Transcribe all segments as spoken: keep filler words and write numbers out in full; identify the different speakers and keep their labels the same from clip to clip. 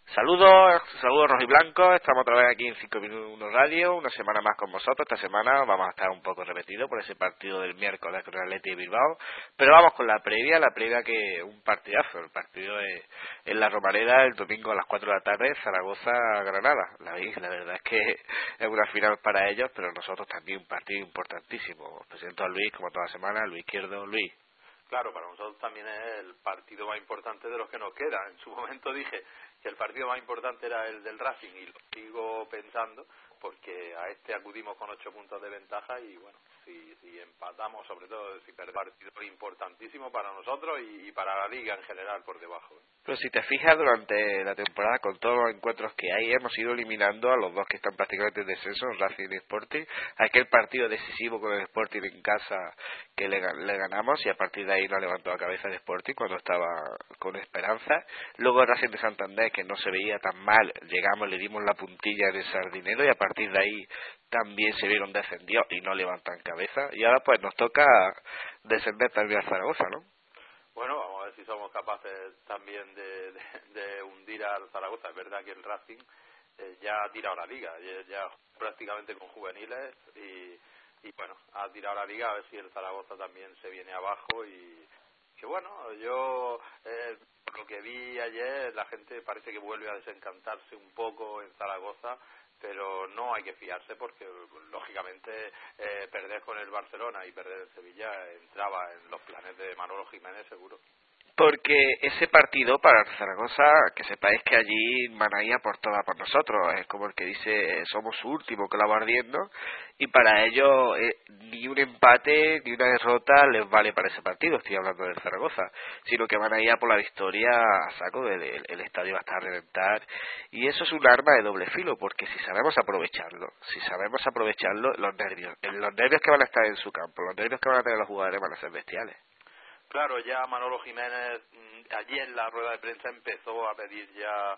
Speaker 1: Saludos, saludos rojiblancos, estamos otra vez aquí en cinco minutos Radio, una semana más con vosotros. Esta semana vamos a estar un poco repetidos por ese partido del miércoles con el Athletic de Bilbao, pero vamos con la previa, la previa que un partidazo, el partido es en la Romareda el domingo a las cuatro de la tarde, Zaragoza-Granada. La, la verdad es que es una final para ellos, pero nosotros también un partido importantísimo. Os presento a Luis como toda semana, Luis Izquierdo. Luis.
Speaker 2: Claro, para nosotros también es el partido más importante de los que nos quedan. En su momento dije que el partido más importante era el del Racing y lo sigo pensando porque a este acudimos con ocho puntos de ventaja y bueno, si, si empatamos, sobre todo si perdemos, partido importantísimo para nosotros y, y para la liga en general por debajo.
Speaker 1: Pero si te fijas, durante la temporada, con todos los encuentros que hay, hemos ido eliminando a los dos que están prácticamente en descenso, Racing y Sporting. Aquel partido decisivo con el Sporting en casa que le, le ganamos, y a partir de ahí nos levantó la cabeza el Sporting cuando estaba con esperanza. Luego el Racing de Santander, que no se veía tan mal, llegamos, le dimos la puntilla en el Sardinero, y a partir de ahí también se vieron descendidos y no levantan cabeza. Y ahora pues nos toca descender también a Zaragoza, ¿no?
Speaker 2: Bueno, vamos a ver si somos capaces también de, de, de hundir al Zaragoza. Es verdad que el Racing eh, ya ha tirado la liga, ya, ya prácticamente con juveniles y, y bueno, ha tirado la liga, a ver si el Zaragoza también se viene abajo y que bueno, yo eh, por lo que vi ayer, la gente parece que vuelve a desencantarse un poco en Zaragoza, pero no hay que fiarse porque lógicamente eh, perder con el Barcelona y perder en Sevilla entraba en los planes de Manolo Jiménez seguro.
Speaker 1: Porque ese partido para Zaragoza, que sepáis que allí van a ir a por todas por nosotros, es como el que dice somos su último clavo ardiendo, y para ellos eh, ni un empate ni una derrota les vale para ese partido, estoy hablando del Zaragoza, sino que van a ir a por la victoria a saco, el, el, el estadio va a estar a reventar, y eso es un arma de doble filo, porque si sabemos aprovecharlo, si sabemos aprovecharlo, los nervios, los nervios que van a estar en su campo, los nervios que van a tener los jugadores van a ser bestiales.
Speaker 2: Claro, ya Manolo Jiménez allí en la rueda de prensa empezó a pedir ya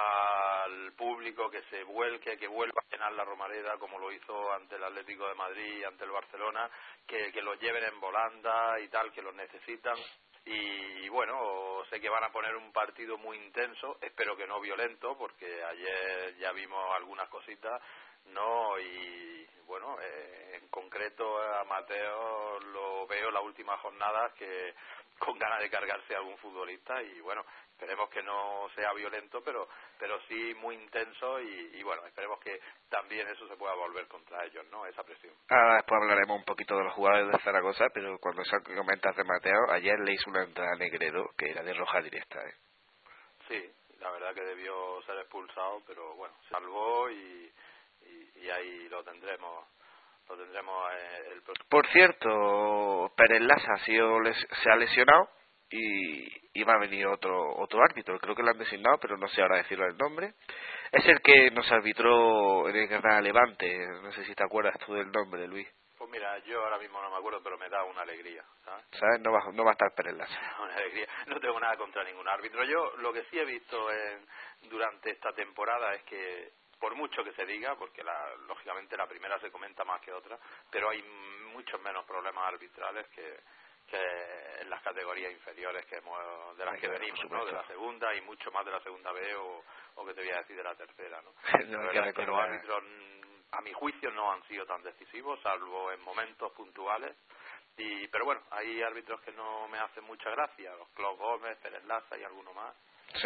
Speaker 2: al público que se vuelque, que vuelva a llenar la Romareda como lo hizo ante el Atlético de Madrid y ante el Barcelona, que, que los lleven en volanda y tal, que los necesitan. Y bueno, sé que van a poner un partido muy intenso, espero que no violento, porque ayer ya vimos algunas cositas, no, y bueno, eh, en concreto a Mateo lo veo en las últimas jornadas que con ganas de cargarse a algún futbolista y bueno, esperemos que no sea violento, pero pero sí muy intenso y, y bueno, esperemos que también eso se pueda volver contra ellos, ¿no? Esa presión.
Speaker 1: Ahora después hablaremos un poquito de los jugadores de Zaragoza, pero cuando se comentas de Mateo, ayer le hizo una entrada a Negredo que era de roja directa, ¿eh?
Speaker 2: Sí, la verdad que debió ser expulsado, pero bueno, se salvó y, y, y ahí lo tendremos lo tendremos eh, el próximo.
Speaker 1: Por cierto, Pérez Lasa ha sido les- se ha lesionado y, y va a venir otro otro árbitro, creo que lo han designado, pero no sé ahora decirlo el nombre. Es el que nos arbitró en el Granada Levante, no sé si te acuerdas tú del nombre, Luis.
Speaker 2: Pues mira, yo ahora mismo no me acuerdo, pero me da una alegría, ¿sabes?
Speaker 1: ¿Sabes? No va, no va a estar Pérez Lasa.
Speaker 2: Una alegría. No tengo nada contra ningún árbitro. Yo lo que sí he visto en, durante esta temporada es que, por mucho que se diga, porque la, lógicamente la primera se comenta más que otra, pero hay muchos menos problemas arbitrales que, que en las categorías inferiores que hemos, de las que venimos, ¿no? De la segunda y mucho más de la segunda B o, o que te voy a decir de la tercera, ¿no?
Speaker 1: No,
Speaker 2: La verdad es que los árbitros, a mi juicio, no han sido tan decisivos, salvo en momentos puntuales. Y pero bueno, hay árbitros que no me hacen mucha gracia, los Clos Gómez, Pérez Lasa y alguno más.
Speaker 1: Sí.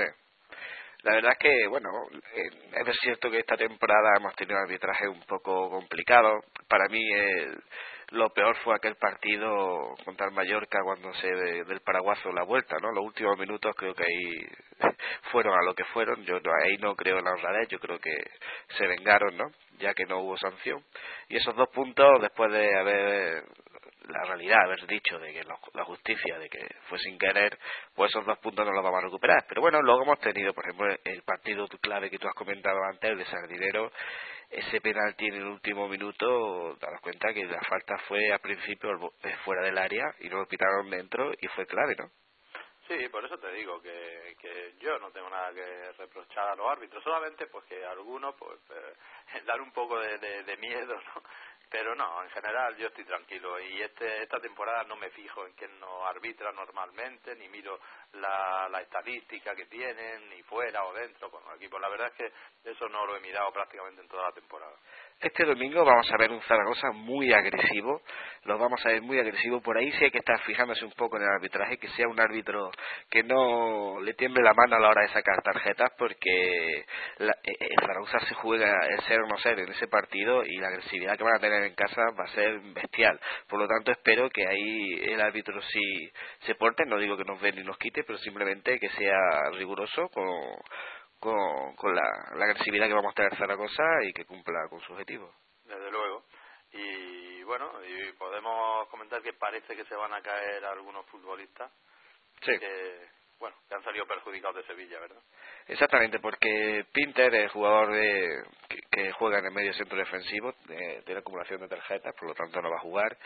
Speaker 1: La verdad es que, bueno, eh, es cierto que esta temporada hemos tenido arbitraje un poco complicado. Para mí el, lo peor fue aquel partido contra el Mallorca cuando se de, del Paraguazo la vuelta, ¿no? Los últimos minutos creo que ahí fueron a lo que fueron. Yo no, ahí no creo en la honradez, yo creo que se vengaron, ¿no? Ya que no hubo sanción. Y esos dos puntos, después de haber la realidad, haber dicho de que la, la justicia, de que fue sin querer, pues esos dos puntos no los vamos a recuperar. Pero bueno, luego hemos tenido, por ejemplo, el partido clave que tú has comentado antes, el de Sardinero, ese penalti en el último minuto, te das cuenta que la falta fue al principio fuera del área y no lo quitaron dentro y fue clave, ¿no?
Speaker 2: Sí, por eso te digo que, que yo no tengo nada que reprochar a los árbitros, solamente pues que algunos pues eh, dar un poco de, de, de miedo, ¿no? Pero no, en general yo estoy tranquilo y este esta temporada no me fijo en quién nos arbitra normalmente, ni miro la, la estadística que tienen, ni fuera o dentro con los equipos. La verdad es que eso no lo he mirado prácticamente en toda la temporada.
Speaker 1: Este domingo vamos a ver un Zaragoza muy agresivo, lo vamos a ver muy agresivo, por ahí sí hay que estar fijándose un poco en el arbitraje, que sea un árbitro que no le tiemble la mano a la hora de sacar tarjetas, porque la, el Zaragoza se juega el ser o no ser en ese partido y la agresividad que van a tener en casa va a ser bestial, por lo tanto espero que ahí el árbitro sí se porte, no digo que nos ve ni nos quite, pero simplemente que sea riguroso con con, con la, la agresividad que vamos a tener Zaragoza y que cumpla con su objetivo.
Speaker 2: Desde luego. Y bueno, y podemos comentar que parece que se van a caer algunos futbolistas
Speaker 1: sí.
Speaker 2: que, bueno, que han salido perjudicados de Sevilla, ¿verdad?
Speaker 1: Exactamente, porque Pinter, el jugador de, que, que juega en el medio centro defensivo, de, de la acumulación de tarjetas, por lo tanto no va a jugar.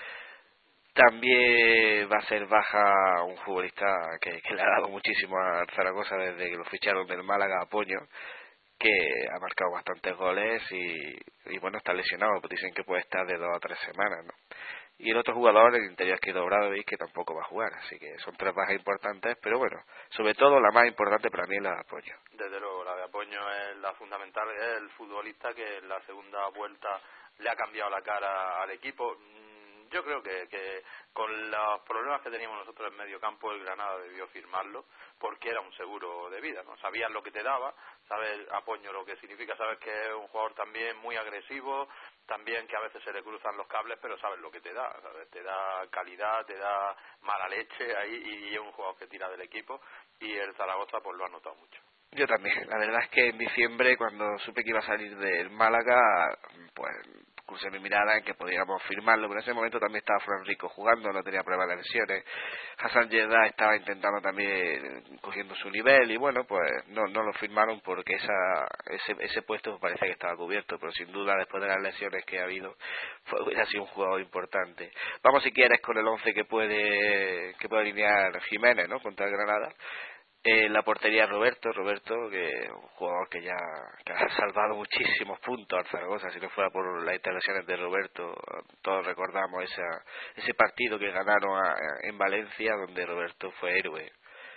Speaker 1: También va a ser baja un futbolista que, que le ha dado muchísimo a Zaragoza desde que lo ficharon del Málaga, Apoño, que ha marcado bastantes goles y, y bueno, está lesionado, pues dicen que puede estar de dos a tres semanas, ¿no? Y el otro jugador, el interior izquierdo Bradovic, que tampoco va a jugar, así que son tres bajas importantes, pero bueno, sobre todo la más importante para mí es la de Apoño.
Speaker 2: Desde luego, la de Apoño es la fundamental, es el futbolista que en la segunda vuelta le ha cambiado la cara al equipo. Yo creo que, que con los problemas que teníamos nosotros en medio campo, el Granada debió firmarlo porque era un seguro de vida, ¿no? Sabías lo que te daba, sabes Apoño lo que significa, sabes que es un jugador también muy agresivo, también que a veces se le cruzan los cables, pero sabes lo que te da, ¿sabes? Te da calidad, te da mala leche ahí y es un jugador que tira del equipo y el Zaragoza pues lo ha notado mucho.
Speaker 1: Yo también, la verdad es que en diciembre cuando supe que iba a salir del Málaga, pues puse mi mirada en que podíamos firmarlo, pero en ese momento también estaba Fran Rico jugando, no tenía pruebas de lesiones, Hassan Yedda estaba intentando también cogiendo su nivel y bueno, pues no no lo firmaron porque esa ese ese puesto parece que estaba cubierto, pero sin duda después de las lesiones que ha habido, pues hubiera sido un jugador importante. Vamos si quieres con el once que puede que puede alinear Jiménez, ¿no? Contra el Granada. En la portería Roberto, Roberto, que es un jugador que ya que ha salvado muchísimos puntos al Zaragoza, si no fuera por las intervenciones de Roberto, todos recordamos esa, ese partido que ganaron a, en Valencia, donde Roberto fue héroe.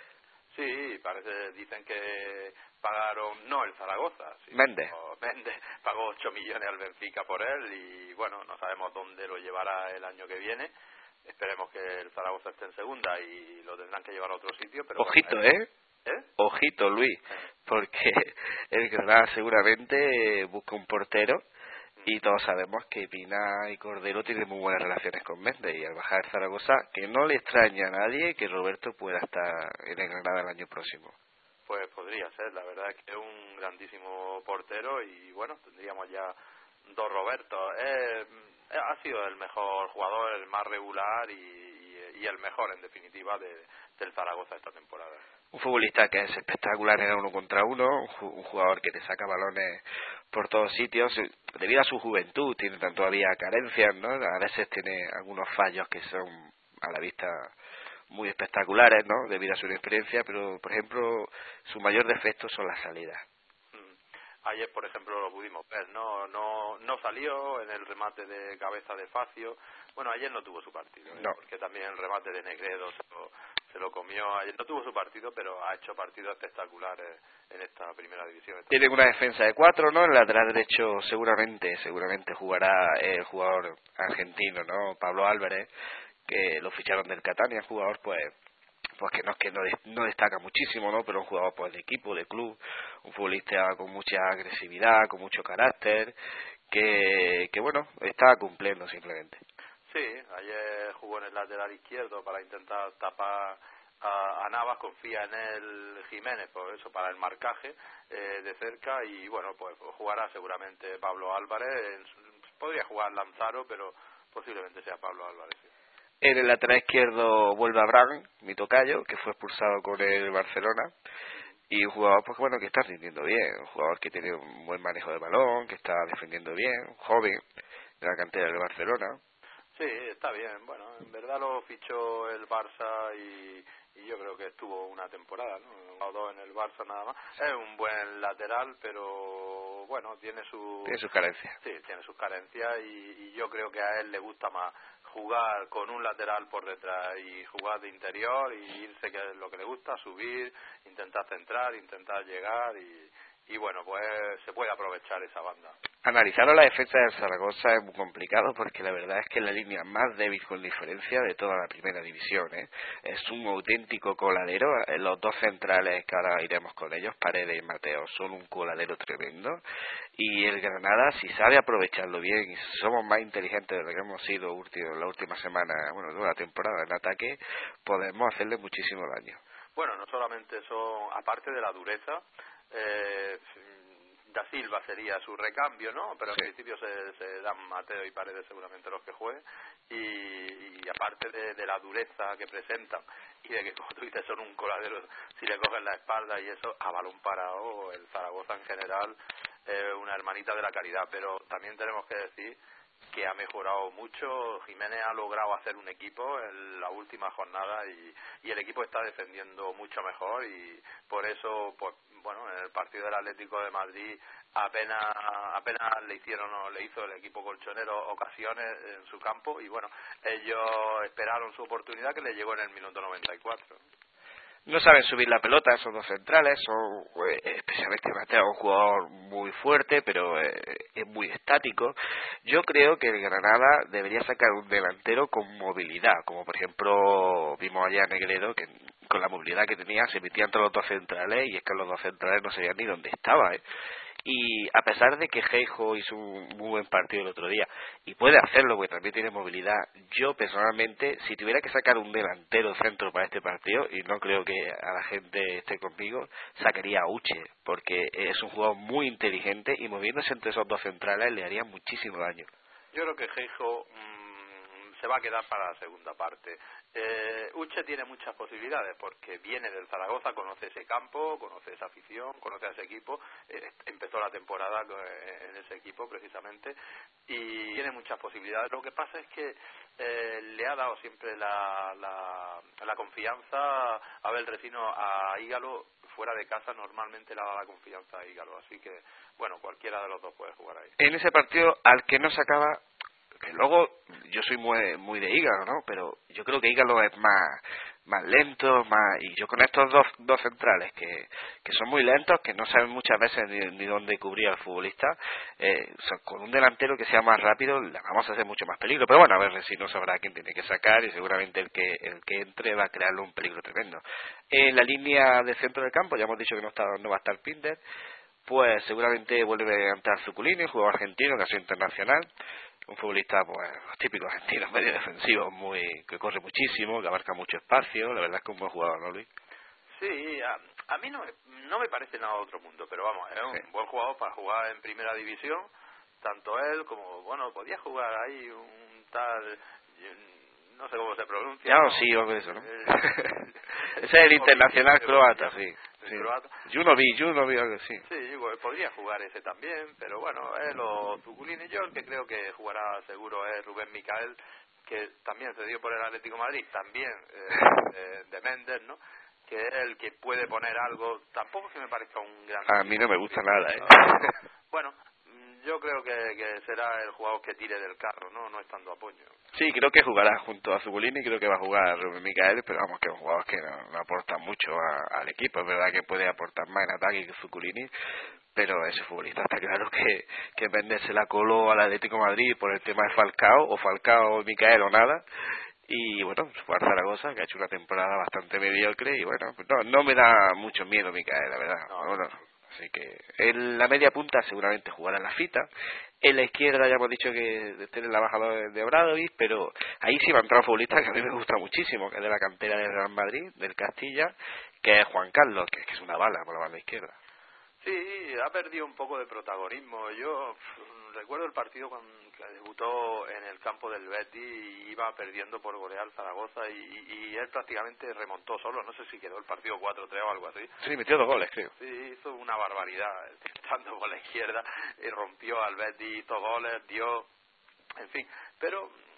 Speaker 2: Sí, parece, dicen que pagaron, no el Zaragoza, sino
Speaker 1: Méndez.
Speaker 2: Méndez pagó ocho millones al Benfica por él y bueno, no sabemos dónde lo llevará el año que viene. Esperemos que el Zaragoza esté en segunda y lo tendrán que llevar a otro sitio. Pero
Speaker 1: Ojito,
Speaker 2: bueno,
Speaker 1: ¿eh?
Speaker 2: ¿eh?
Speaker 1: Ojito, Luis, porque el Granada seguramente busca un portero y todos sabemos que Pina y Cordero tienen muy buenas relaciones con Méndez y al bajar el Zaragoza, que no le extraña a nadie que Roberto pueda estar en el Granada el año próximo.
Speaker 2: Pues podría ser, la verdad es que es un grandísimo portero y bueno, tendríamos ya dos Robertos. Eh, ha sido el mejor jugador, el más regular y, y, y el mejor en definitiva de, del Zaragoza esta temporada.
Speaker 1: Un futbolista que es espectacular en el uno contra uno, un jugador que te saca balones por todos sitios, debido a su juventud, tiene todavía carencias, ¿no? A veces tiene algunos fallos que son a la vista muy espectaculares, ¿no? Debido a su inexperiencia, pero por ejemplo su mayor defecto son las salidas.
Speaker 2: Ayer, por ejemplo, lo pudimos ver, ¿no? No no salió en el remate de cabeza de Facio. Bueno, ayer no tuvo su partido, ¿eh?
Speaker 1: No.
Speaker 2: Porque también el remate de Negredo se lo, se lo comió. Ayer no tuvo su partido, pero ha hecho partidos espectaculares en esta primera división. Esta
Speaker 1: Tiene una defensa de cuatro, ¿no? El lateral derecho seguramente, seguramente jugará el jugador argentino, ¿no? Pablo Álvarez, que lo ficharon del Catania, jugador pues pues que no es que no, no destaca muchísimo, ¿no? Pero un jugador pues de equipo, de club, un futbolista con mucha agresividad, con mucho carácter, que, que bueno, está cumpliendo simplemente.
Speaker 2: Sí, ayer jugó en el lateral izquierdo para intentar tapar a, a Navas, confía en él Jiménez, por eso, para el marcaje eh, de cerca y bueno, pues jugará seguramente Pablo Álvarez, en, podría jugar Lanzaro, pero posiblemente sea Pablo Álvarez, sí.
Speaker 1: En el lateral izquierdo vuelve Abraham, mi tocayo, que fue expulsado con el Barcelona, y un jugador pues bueno que está rindiendo bien, un jugador que tiene un buen manejo de balón, que está defendiendo bien, joven, de la cantera del Barcelona.
Speaker 2: Sí, está bien, bueno, en verdad lo fichó el Barça y, y yo creo que estuvo una temporada, ¿no? O dos en el Barça nada más. Es un buen lateral, pero bueno, tiene su
Speaker 1: tiene sus carencias.
Speaker 2: Sí, tiene sus carencias y, y yo creo que a él le gusta más jugar con un lateral por detrás y jugar de interior y irse, que es lo que le gusta, subir, intentar centrar, intentar llegar y, y bueno, pues se puede aprovechar esa banda.
Speaker 1: Analizando la defensa del Zaragoza es muy complicado porque la verdad es que es la línea más débil con diferencia de toda la primera división, ¿eh? Es un auténtico coladero. Los dos centrales que ahora iremos con ellos, Paredes y Mateo, son un coladero tremendo, y el Granada, si sabe aprovecharlo bien y si somos más inteligentes de lo que hemos sido último, la última semana, bueno, toda la temporada en ataque, podemos hacerle muchísimo daño.
Speaker 2: Bueno, no solamente eso, aparte de la dureza, eh, Da Silva sería su recambio, ¿no? Pero en
Speaker 1: sí.
Speaker 2: principio se, se dan Mateo y Paredes seguramente los que jueguen, y, y aparte de, de la dureza que presentan y de que, como tú dices, son un coladero, si le cogen la espalda y eso, a balón parado, el Zaragoza en general es una hermanita de la caridad, pero también tenemos que decir que ha mejorado mucho. Jiménez ha logrado hacer un equipo en la última jornada y, y el equipo está defendiendo mucho mejor, y por eso, pues bueno, en el partido del Atlético de Madrid apenas apenas le hicieron o le hizo el equipo colchonero ocasiones en su campo, y bueno, ellos esperaron su oportunidad, que le llegó en el minuto noventa y cuatro.
Speaker 1: No saben subir la pelota esos dos centrales, son, eh, especialmente Mateo, un jugador muy fuerte, pero eh, es muy estático. Yo creo que el Granada debería sacar un delantero con movilidad, como por ejemplo vimos allá a Negredo, que con la movilidad que tenía se metían todos los dos centrales, y es que los dos centrales no sabían ni dónde estaba, ¿eh? Y a pesar de que Geijo hizo un muy buen partido el otro día, y puede hacerlo porque también tiene movilidad, yo personalmente, si tuviera que sacar un delantero centro para este partido, y no creo que a la gente esté conmigo, sacaría a Uche, porque es un jugador muy inteligente y moviéndose entre esos dos centrales le haría muchísimo daño.
Speaker 2: Yo creo que Geijo mmm, se va a quedar para la segunda parte. Eh, Uche tiene muchas posibilidades porque viene del Zaragoza, conoce ese campo, conoce esa afición, conoce a ese equipo, eh, empezó la temporada en ese equipo precisamente y tiene muchas posibilidades. Lo que pasa es que eh, le ha dado siempre la, la, la confianza a Abel Resino a Ígalo. Fuera de casa normalmente le da la confianza a Ígalo, así que bueno, cualquiera de los dos puede jugar ahí.
Speaker 1: En ese partido al que no sacaba, que luego yo soy muy muy de Ígalo, ¿no? Pero yo creo que Ígalo es más más lento, más, y yo con estos dos dos centrales que, que son muy lentos, que no saben muchas veces ni, ni dónde cubrir al futbolista, eh, son, con un delantero que sea más rápido le vamos a hacer mucho más peligro. Pero bueno, a ver si no sabrá quién tiene que sacar, y seguramente el que el que entre va a crearle un peligro tremendo. En la línea de centro del campo ya hemos dicho que no está no va a estar Pinder, pues seguramente vuelve a entrar Zuculini, jugador argentino que ha sido internacional, un futbolista, pues, los típicos argentinos, medio defensivos, muy, que corre muchísimo, que abarca mucho espacio. La verdad es que es un buen jugador, ¿no, Luis?
Speaker 2: Sí, a, a mí no, no me parece nada de otro mundo, pero vamos, es un sí. buen jugador para jugar en primera división, tanto él como, bueno, podía jugar ahí un tal, no sé cómo se pronuncia.
Speaker 1: Ya,
Speaker 2: ¿no?
Speaker 1: sí, o eso, ¿no? Ese es el internacional croata, sí. Sí. Junovic, Junovic, algo así.
Speaker 2: Sí, podría jugar ese también, pero bueno, él o Zuculini. Yo el que creo que jugará seguro es Rubén Micael, que también se dio por el Atlético de Madrid, también eh, de, de Méndez, ¿no? Que es el que puede poner algo, tampoco que me parezca un gran...
Speaker 1: A mí no me gusta nada, ¿eh?
Speaker 2: ¿no? Bueno, yo creo que, que será el jugador que tire del carro, ¿no? No estando apoyo.
Speaker 1: Sí, creo que jugará junto a Zuculini, creo que va a jugar Rubén Micael, pero vamos, que es un jugador que no, no aporta mucho a, al equipo. Es verdad que puede aportar más en ataque que Zuculini, pero ese futbolista está claro que, que Méndez se la coló al Atlético de Madrid por el tema de Falcao, o Falcao y Micael o nada. Y bueno, fue a Zaragoza, que ha hecho una temporada bastante mediocre, y bueno, no, no me da mucho miedo Micael, la verdad.
Speaker 2: No,
Speaker 1: bueno, así que en la media punta seguramente jugará en la Fita. En la izquierda ya hemos dicho que tiene la baja de Obradovic, pero ahí sí va a entrar un futbolista que a mí me gusta muchísimo, que es de la cantera del Real Madrid, del Castilla, que es Juan Carlos, que, que es una bala por la banda izquierda.
Speaker 2: Sí, ha perdido un poco de protagonismo. Yo pff, recuerdo el partido cuando debutó en el campo del Betis y iba perdiendo por golear al Zaragoza y, y él prácticamente remontó solo. No sé si quedó el partido cuatro tres o algo así.
Speaker 1: Sí, metió dos goles, creo.
Speaker 2: Sí, hizo una barbaridad, estando por la izquierda, y rompió al Betis, hizo goles, dio... En fin, pero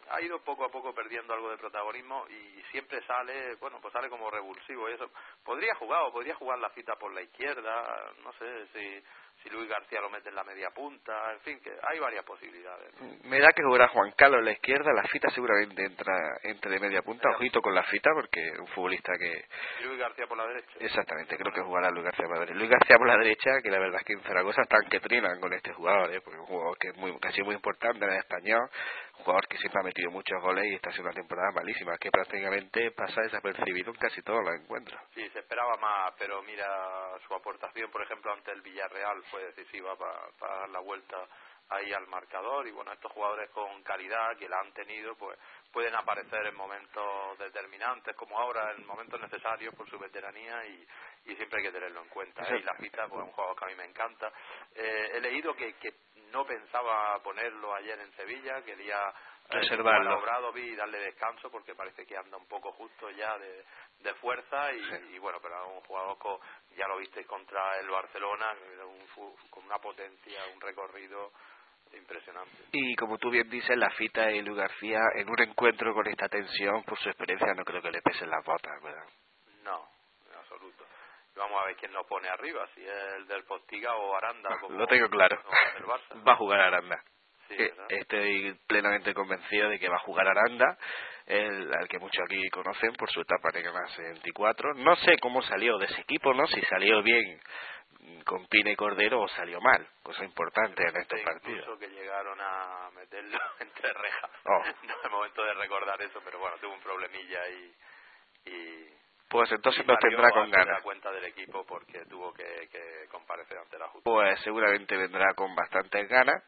Speaker 2: ha ido poco a poco perdiendo algo de protagonismo y siempre sale, bueno, pues sale como revulsivo y eso. Podría jugar o podría jugar la Fita por la izquierda, no sé si si Luis García lo mete en la media punta, en fin, que hay varias posibilidades, ¿no?
Speaker 1: Me da que jugará Juan Carlos en la izquierda, la Fita seguramente entra entre de media punta, media ojito con la Fita, porque es un futbolista que...
Speaker 2: Y Luis García por la derecha.
Speaker 1: Exactamente, creo que jugará Luis García por la derecha. Luis García por la derecha, que la verdad es que en Zaragoza están que trinan con este jugador, ¿eh? Porque es un jugador que es muy, casi muy importante en el español, un jugador que siempre ha metido muchos goles y está haciendo una temporada malísima, que prácticamente pasa desapercibido en casi todos los encuentros.
Speaker 2: Sí, se esperaba más, pero mira, su aportación, por ejemplo, ante el Villarreal fue decisiva para pa dar la vuelta ahí al marcador y bueno, estos jugadores con calidad que la han tenido, pues pueden aparecer en momentos determinantes como ahora, en momentos necesarios por su veteranía y, y siempre hay que tenerlo en cuenta, ¿eh? Y la Fita, pues un jugador que a mí me encanta. Eh, he leído que, que no pensaba ponerlo ayer en Sevilla, quería
Speaker 1: reservarlo.
Speaker 2: Eh, Obradovic y darle descanso porque parece que anda un poco justo ya de, de fuerza y,
Speaker 1: sí.
Speaker 2: y bueno, pero un jugador con, ya lo visteis contra el Barcelona, un, con una potencia, un recorrido impresionante.
Speaker 1: Y como tú bien dices, la Fita y Luis García en un encuentro con esta tensión, por su experiencia, no creo que le pesen las botas, ¿verdad?
Speaker 2: No, en absoluto. Vamos a ver quién nos pone arriba, si es el del Postiga o Aranda. Como,
Speaker 1: lo tengo claro.
Speaker 2: el Barça.
Speaker 1: Va a jugar Aranda.
Speaker 2: Sí,
Speaker 1: estoy plenamente convencido de que va a jugar Aranda, el, al que muchos aquí conocen por su etapa en Canal setenta y cuatro. No sé cómo salió de ese equipo, no si salió bien con Pina y Cordero o salió mal, cosa importante en estos partidos.
Speaker 2: Incluso que llegaron a meterlo entre rejas.
Speaker 1: Oh.
Speaker 2: No es el momento de recordar eso, pero bueno, tuvo un problemilla ahí y...
Speaker 1: Pues entonces
Speaker 2: y
Speaker 1: nos tendrá con ganas.
Speaker 2: Da cuenta del equipo porque tuvo que, que comparecer ante la justicia.
Speaker 1: Pues seguramente vendrá con bastantes ganas.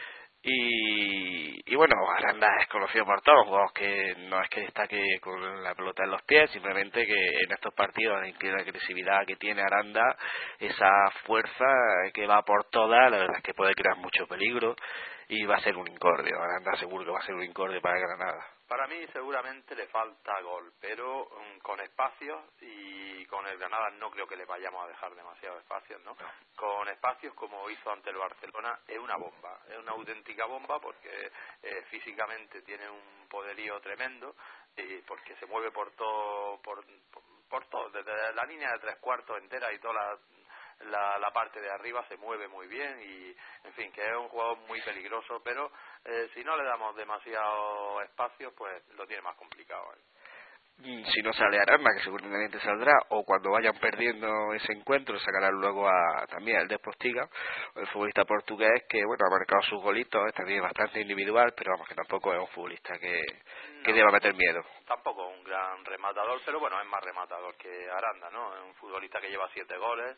Speaker 1: Y, y bueno, Aranda es conocido por todos, jugadores que no es que destaque con la pelota en los pies, simplemente que en estos partidos, la agresividad que tiene Aranda, esa fuerza que va por todas, la verdad es que puede crear mucho peligro y va a ser un incordio. Aranda seguro que va a ser un incordio para Granada.
Speaker 2: Para mí seguramente le falta gol, pero um, con espacios y con el Granada no creo que le vayamos a dejar demasiados espacios, ¿no?
Speaker 1: No.
Speaker 2: Con espacios como hizo ante el Barcelona es una bomba, es una auténtica bomba porque eh, físicamente tiene un poderío tremendo y porque se mueve por todo, por, por, por todo, desde la línea de tres cuartos entera y toda la La, la parte de arriba se mueve muy bien y en fin, que es un jugador muy peligroso, pero eh, si no le damos demasiado espacio pues lo tiene más complicado, ¿eh?
Speaker 1: Si no sale Aranda, que seguramente saldrá, o cuando vayan perdiendo ese encuentro sacarán luego a también el de Postiga, el futbolista portugués que bueno ha marcado sus golitos, es también bastante individual, pero vamos que tampoco es un futbolista que,
Speaker 2: no,
Speaker 1: que deba meter miedo.
Speaker 2: Tampoco un gran rematador, pero bueno, es más rematador que Aranda, ¿no? Es un futbolista que lleva siete goles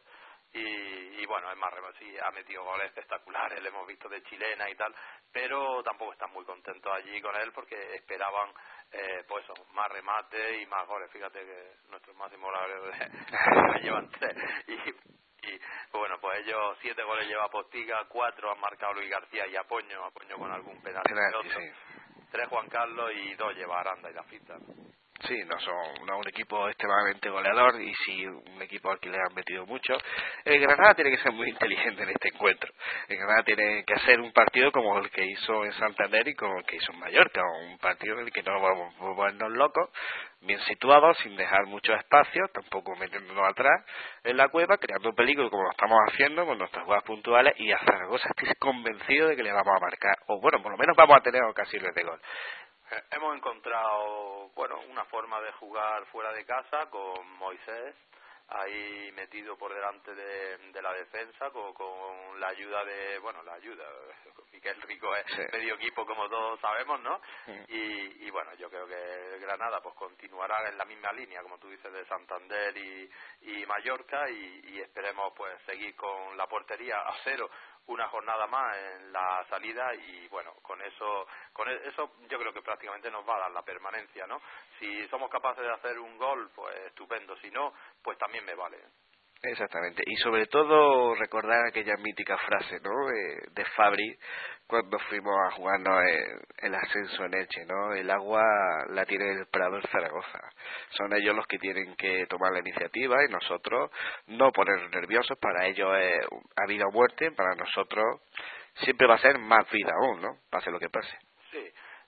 Speaker 2: y, y bueno, es más sí, ha metido goles espectaculares, le hemos visto de chilena y tal, pero tampoco están muy contentos allí con él porque esperaban eh, pues eso, más remate y más goles. Fíjate que nuestros máximos goleadores llevan tres y, y pues bueno, pues ellos siete goles lleva Postiga, cuatro han marcado Luis García y Apoño, Apoño con algún penalti,
Speaker 1: penalti sí.
Speaker 2: tres Juan Carlos y dos lleva Aranda y la Fita.
Speaker 1: Sí, no son no un equipo extremadamente goleador y sí un equipo al que le han metido mucho. El Granada tiene que ser muy inteligente en este encuentro. El Granada tiene que hacer un partido como el que hizo en Santander y como el que hizo en Mallorca, un partido en el que no vamos a volvernos locos, bien situados, sin dejar muchos espacios, tampoco metiéndonos atrás en la cueva, creando peligro como lo estamos haciendo con nuestras jugadas puntuales, y a Zaragoza estoy convencido de que le vamos a marcar, o bueno, por lo menos vamos a tener ocasiones de gol.
Speaker 2: Hemos encontrado, bueno, una forma de jugar fuera de casa con Moisés ahí metido por delante de, de la defensa con, con la ayuda de, bueno, la ayuda, Miquel Rico es
Speaker 1: sí.
Speaker 2: medio equipo como todos sabemos, ¿no?
Speaker 1: Sí.
Speaker 2: Y, y bueno, yo creo que Granada pues continuará en la misma línea, como tú dices, de Santander y, y Mallorca y, y esperemos pues seguir con la portería a cero una jornada más en la salida y bueno, con eso con eso yo creo que prácticamente nos va a dar la permanencia, ¿no? Si somos capaces de hacer un gol, pues estupendo, si no, pues también me vale.
Speaker 1: Exactamente, y sobre todo recordar aquella mítica frase, ¿no?, de, de Fabri cuando fuimos a jugarnos el, el ascenso en Elche, ¿no? El agua la tiene el Prado en Zaragoza, son ellos los que tienen que tomar la iniciativa y nosotros no ponernos nerviosos. Para ellos es a vida o muerte, para nosotros siempre va a ser más vida aún, ¿no?, pase lo que pase.
Speaker 2: Sí,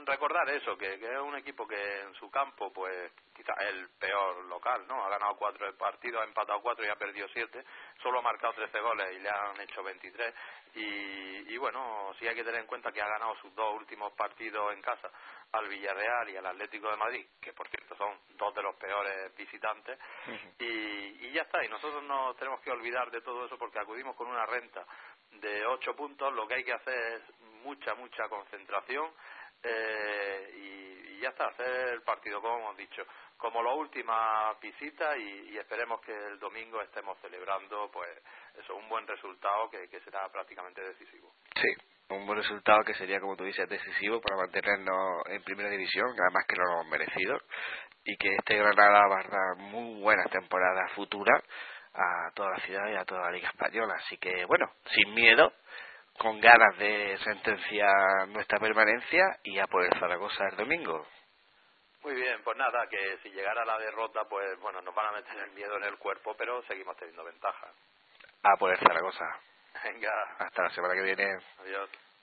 Speaker 2: recordar eso, que, que es un equipo que en su campo, pues quizás es el peor local, ¿no? Ha ganado cuatro partidos, ha empatado cuatro y ha perdido siete, solo ha marcado trece goles y le han hecho veintitrés. Y, y bueno, sí hay que tener en cuenta que ha ganado sus dos últimos partidos en casa, al Villarreal y al Atlético de Madrid, que por cierto son dos de los peores visitantes. Uh-huh. y, y ya está, y nosotros no tenemos que olvidar de todo eso porque acudimos con una renta de ocho puntos. Lo que hay que hacer es mucha, mucha concentración eh, y, y ya está, hacer el partido como hemos dicho, como la última visita y, y esperemos que el domingo estemos celebrando pues eso, un buen resultado que, que será prácticamente decisivo.
Speaker 1: Sí, un buen resultado que sería, como tú dices, decisivo para mantenernos en primera división, además que lo hemos merecido, y que este Granada va a dar muy buenas temporadas futuras a toda la ciudad y a toda la Liga Española. Así que, bueno, sin miedo, con ganas de sentenciar nuestra permanencia y a por el Zaragoza el domingo.
Speaker 2: Muy bien, pues nada, que si llegara la derrota, pues bueno, nos van a meter el miedo en el cuerpo, pero seguimos teniendo ventaja.
Speaker 1: A por el Zaragoza.
Speaker 2: Venga.
Speaker 1: Hasta la semana que viene.
Speaker 2: Adiós.